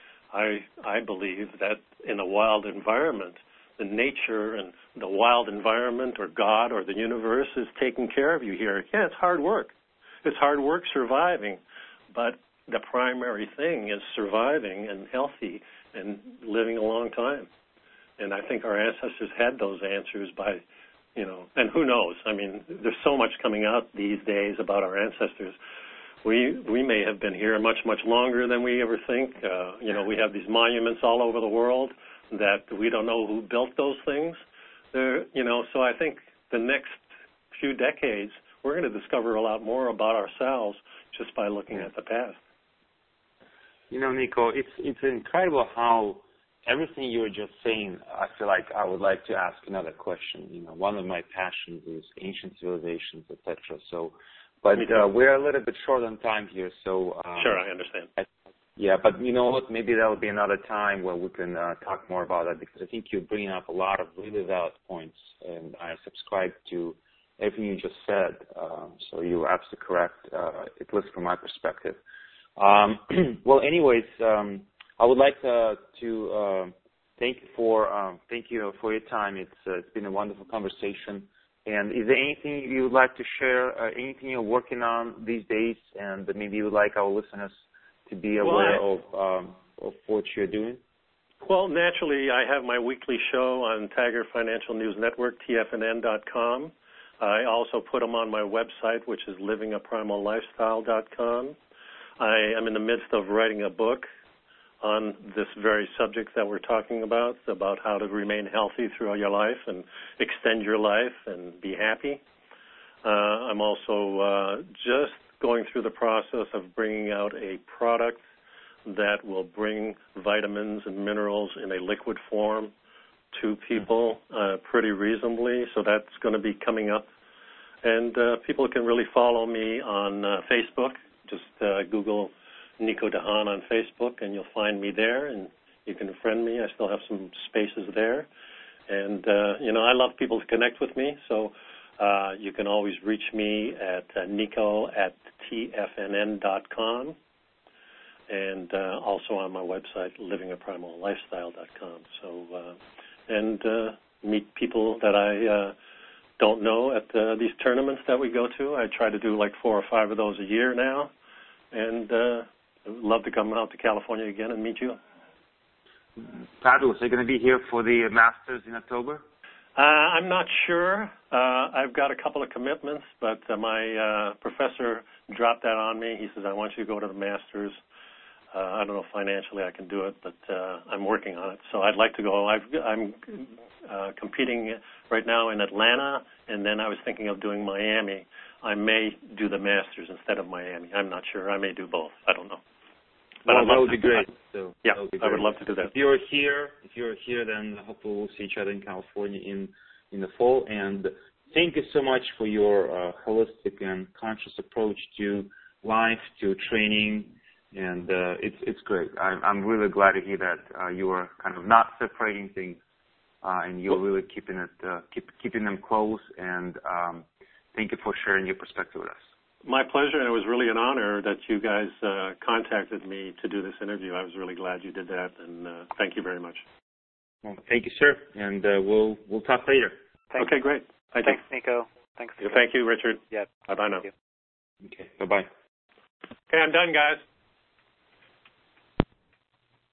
I believe that in a wild environment, the nature and the wild environment or God or the universe is taking care of you here. Yeah, it's hard work. It's hard work surviving, but the primary thing is surviving and healthy and living a long time. And I think our ancestors had those answers by, and who knows? I mean, there's so much coming out these days about our ancestors. We may have been here much, much longer than we ever think. We have these monuments all over the world that we don't know who built those things. So I think the next few decades, we're going to discover a lot more about ourselves just by looking at the past. Nico, it's incredible how everything you were just saying, I feel like I would like to ask another question. One of my passions is ancient civilizations, etc. But we're a little bit short on time here, so... Sure, I understand. But you know what? Maybe that'll be another time where we can talk more about that, because I think you're bringing up a lot of really valid points, and I subscribe to everything you just said. So you're absolutely correct, at least from my perspective. Well, anyways, I would like to thank you for your time. It's been a wonderful conversation. And is there anything you would like to share? Anything you're working on these days, and that maybe you would like our listeners to be aware of what you're doing? Well, naturally, I have my weekly show on Tiger Financial News Network, TFNN.com. I also put them on my website, which is livingaprimalLifestyle.com. I am in the midst of writing a book on this very subject that we're talking about how to remain healthy throughout your life and extend your life and be happy. I'm also just going through the process of bringing out a product that will bring vitamins and minerals in a liquid form to people pretty reasonably. So that's going to be coming up. And people can really follow me on Facebook. Just Google Nico DeHaan on Facebook, and you'll find me there, and you can friend me. I still have some spaces there. And, I love people to connect with me, so you can always reach me at nico@tfnn.com, and also on my website, livingaprimalLifestyle.com. So, meet people that I don't know at these tournaments that we go to. I try to do like 4 or 5 of those a year now, and I would love to come out to California again and meet you. Fabulous. Are you going to be here for the Masters in October? I'm not sure. I've got a couple of commitments, but my professor dropped that on me. He says, I want you to go to the Masters. I don't know if financially I can do it, but I'm working on it. So I'd like to go. I'm competing right now in Atlanta, and then I was thinking of doing Miami. I may do the Masters instead of Miami. I'm not sure. I may do both. I don't know. But that would be great. So yeah, I would love to do that. If you're here, then hopefully we'll see each other in California in the fall. And thank you so much for your holistic and conscious approach to life, to training, and it's great. I'm really glad to hear that you are kind of not separating things, and you're really keeping them close. And thank you for sharing your perspective with us. My pleasure, and it was really an honor that you guys contacted me to do this interview. I was really glad you did that, and thank you very much. Well, thank you, sir, and we'll talk later. Okay, great. Thanks, Nico. Thanks. Thank you, Richard. Yeah. Bye-bye now. Okay, bye-bye. Okay, I'm done, guys.